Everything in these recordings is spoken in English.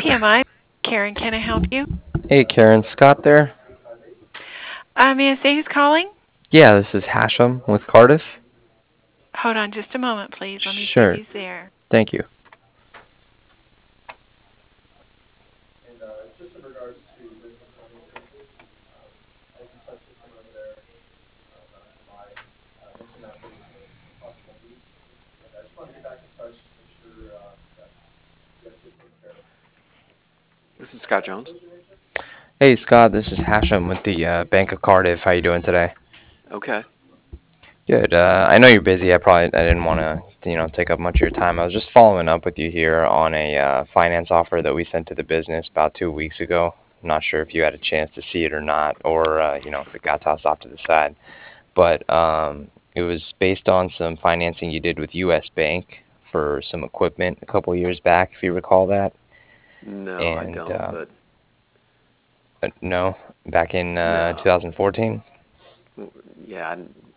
PMI. Karen, can I help you? Hey Karen, Scott there? May I say who's calling? Yeah, this is Hashem with Cardiff. Hold on just a moment, please. Let me see if Sure, he's there. thank you. This is Scott Jones. Hey Scott, this is Hashem with the Bank of Cardiff. How you doing today? Okay. Good. I know you're busy. I didn't want to take up much of your time. I was just following up with you here on a finance offer that we sent to the business about 2 weeks ago. I'm not sure if you had a chance to see it or not, or if it got tossed off to the side. But it was based on some financing you did with U.S. Bank for some equipment a couple years back, if you recall that. No, I And don't, but no, back in no. 2014. Yeah,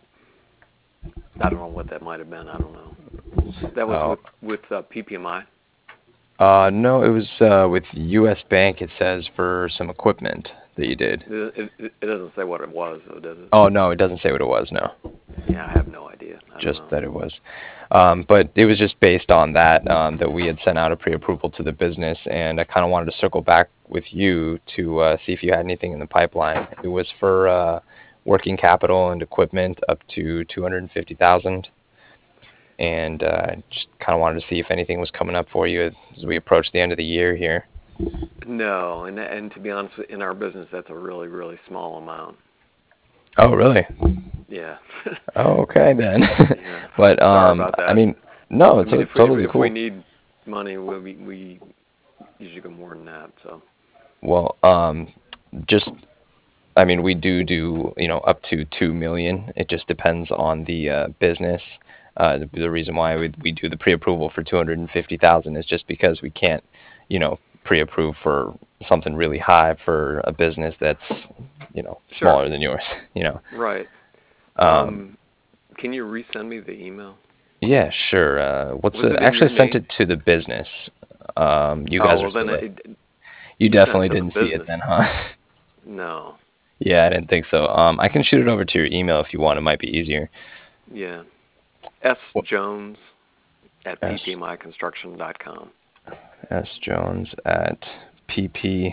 I don't know what that might have been. I don't know. That was Oh, with PPMI. no, it was with U.S. Bank. It says for some equipment that you did. It doesn't say what it was, though, does it? Oh no, it doesn't say what it was. No, Yeah, I have no idea. I don't just know. that it was. But it was just based on that that we had sent out a pre-approval to the business, and I kind of wanted to circle back with you to see if you had anything in the pipeline. It was for working capital and equipment up to 250,000. And just kind of wanted to see if anything was coming up for you as we approach the end of the year here. No, and to be honest, in our business, that's a really, really small amount. Oh, really? Yeah. Oh, okay then. Yeah. But Sorry about I that. mean, no, I it's mean, totally if we cool. need money, we usually go more than that. So. Well, just I mean, we do up to 2 million. It just depends on the business. The reason why we do the pre-approval for 250,000 is just because we can't, pre-approve for something really high for a business that's, Sure. smaller than yours. Right. Um, Can you resend me the email? yeah, sure. Was it in Actually your sent name? it to the business. You Oh, guys are well, then still there. You you sent it definitely to the didn't see it business. then, huh? No. Yeah, I didn't think so. I can shoot it over to your email if you want. It might be easier. Yeah. S What? Jones at S ppmiconstruction.com. S Jones at PPMI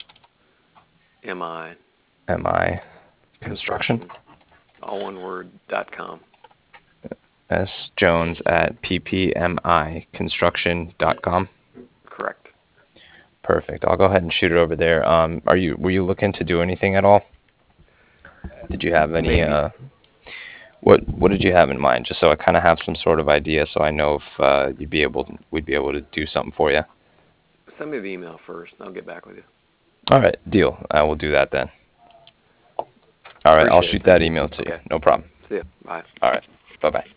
MI Construction. construction, all one word, .com. S Jones at PPMI Construction.com. Correct. Perfect. I'll go ahead and shoot it over there. Were you looking to do anything at all? Did you have any Maybe. what did you have in mind? Just so I kind of have some sort of idea, so I know if we'd be able to do something for you. Send me the email first, and I'll get back with you. All right, deal. I will do that then. All right, I'll Appreciate it. shoot that Thank you. email to you. Okay. No problem. See ya. Bye. All right. Bye bye.